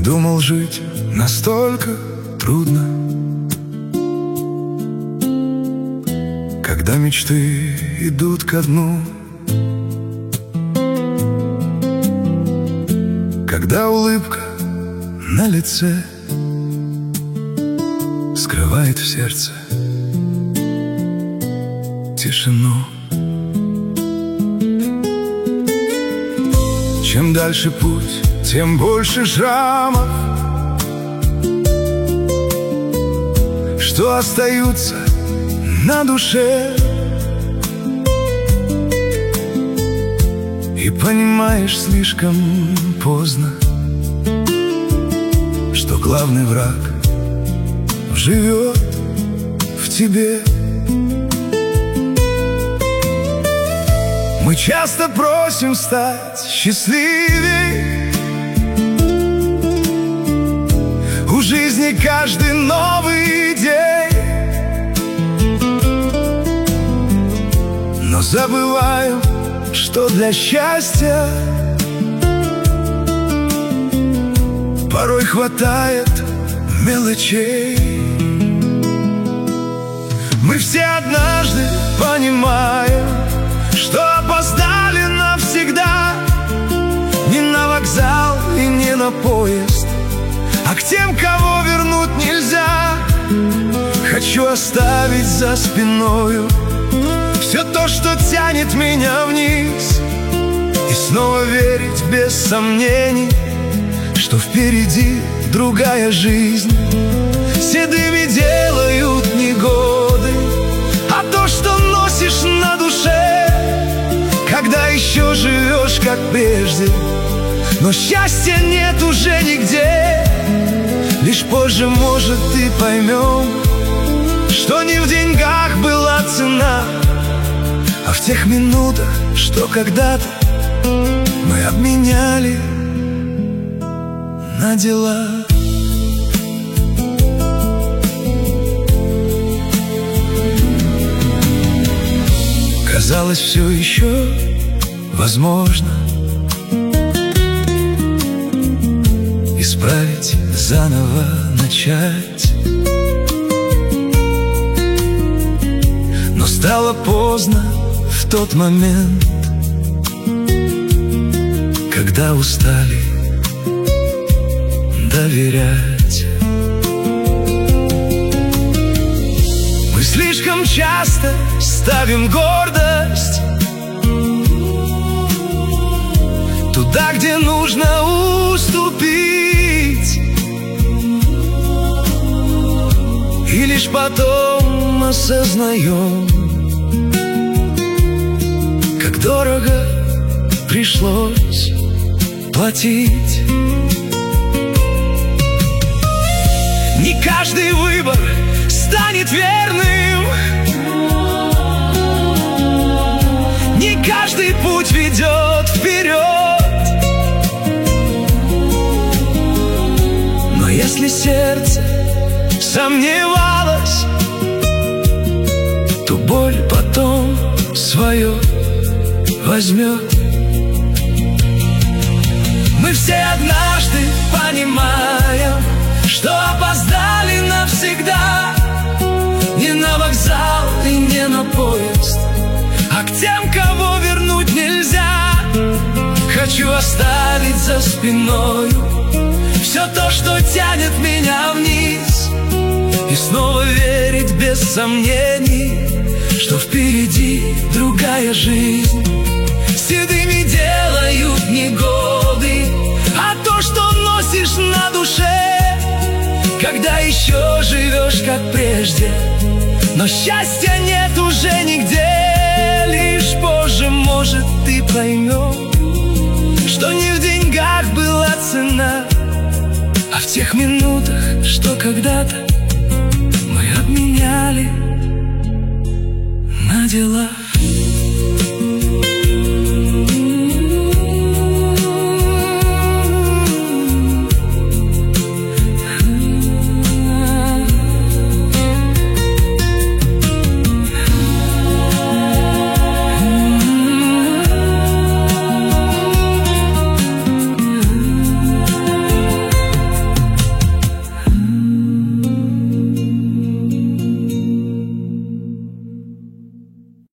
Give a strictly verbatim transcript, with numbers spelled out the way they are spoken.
думал, жить настолько трудно, когда мечты идут ко дну, когда улыбка на лице скрывает в сердце тишину. Чем дальше путь, тем больше шрамов, что остаются на душе. И понимаешь слишком поздно, что главный враг живет в тебе. Мы часто просим стать счастливей, у жизни каждый новый день, но забываем, что для счастья порой хватает мелочей. Мы все однажды понимаем, что опоздали навсегда, не на вокзал и не на поезд, а к тем, кого вернуть нельзя. Хочу оставить за спиною все то, что тянет меня вниз, и снова верить без сомнений, что впереди другая жизнь. Седыми делают не годы, а то, что носишь на душе, когда еще живешь как прежде, но счастья нет уже нигде. Лишь позже, может, ты поймем, что не в деньгах была цена, а в тех минутах, что когда-то мы обменяли на дела. Казалось, все еще возможно исправить, заново начать, но стало поздно в тот момент, когда устали доверять. Мы слишком часто ставим гордость туда, где нужно уступить, и лишь потом осознаем, как дорого пришлось платить. Не каждый выбор станет верным, не каждый путь ведет вперед, но если сердце сомневалось, то боль потом свое возьмет. Мы все однажды понимаем, что опоздали навсегда, не на вокзал и не на поезд, а к тем, кого вернуть нельзя. Хочу оставить за спиною все то, что тянет меня вниз, и снова верить без сомнений, что впереди другая жизнь. Седыми делают не годы, а то, что носишь на душе, когда еще живешь как прежде, но счастья нет уже нигде. Лишь позже, может, ты поймешь, что не в деньгах была цена, а в тех минутах, что когда-то мы обменяли на дела.